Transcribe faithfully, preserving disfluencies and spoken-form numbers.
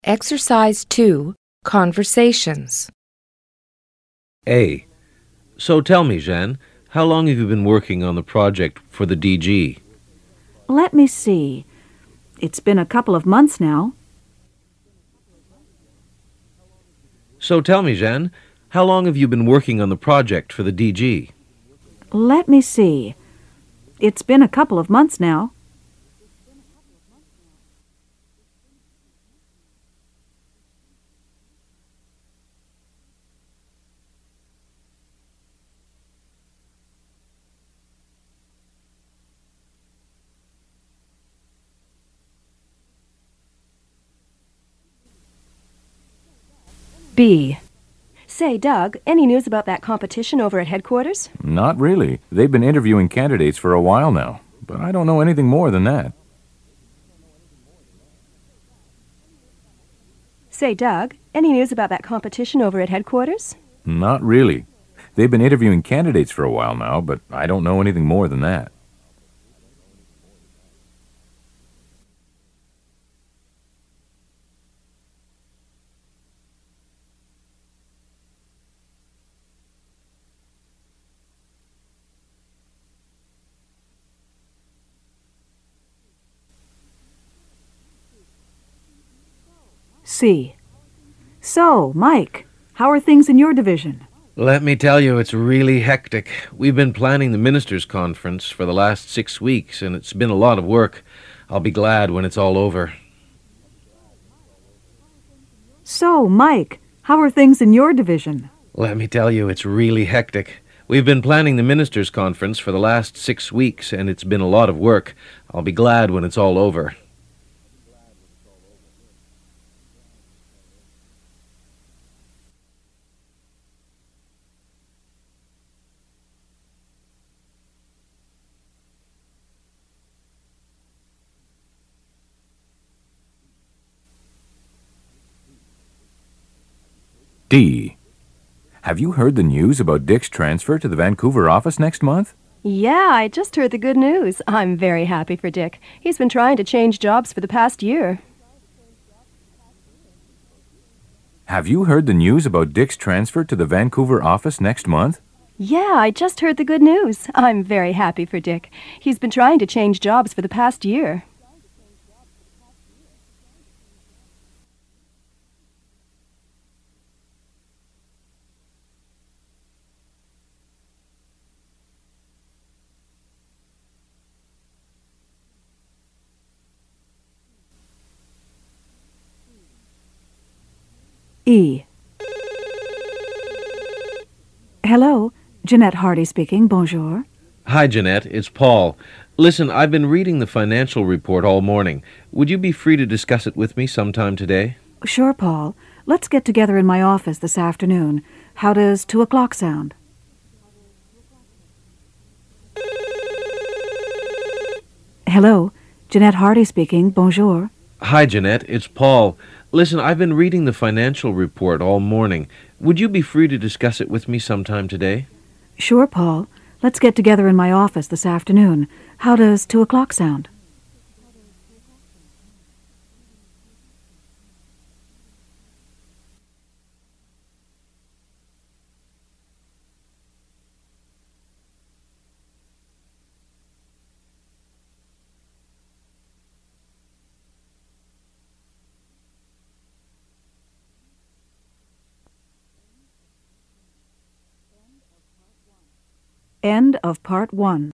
Exercise two, Conversations. A. So tell me, Jeanne, how long have you been working on the project for the D G? Let me see. It's been a couple of months now. So tell me, Jeanne, how long have you been working on the project for the D G? Let me see. It's been a couple of months now. B. Say, Doug, any news about that competition over at headquarters? Not really. They've been interviewing candidates for a while now, but I don't know anything more than that. Say, Doug, any news about that competition over at headquarters? Not really. They've been interviewing candidates for a while now, but I don't know anything more than that. C. So, Mike, how are things in your division? Let me tell you, it's really hectic. We've been planning the ministers' conference for the last six weeks, and it's been a lot of work. I'll be glad when it's all over. So, Mike, how are things in your division? Let me tell you, it's really hectic. We've been planning the ministers' conference for the last six weeks, and it's been a lot of work. I'll be glad when it's all over. D. Have you heard the news about Dick's transfer to the Vancouver office next month? Yeah, I just heard the good news. I'm very happy for Dick. He's been trying to change jobs for the past year. Have you heard the news about Dick's transfer to the Vancouver office next month? Yeah, I just heard the good news. I'm very happy for Dick. He's been trying to change jobs for the past year. E. Hello, Jeanette Hardy speaking. Bonjour. Hi, Jeanette. It's Paul. Listen, I've been reading the financial report all morning. Would you be free to discuss it with me sometime today? Sure, Paul. Let's get together in my office this afternoon. How does two o'clock sound? Hello, Jeanette Hardy speaking. Bonjour. Hi, Jeanette. It's Paul. Listen, I've been reading the financial report all morning. Would you be free to discuss it with me sometime today? Sure, Paul. Let's get together in my office this afternoon. How does two o'clock sound? End of part one.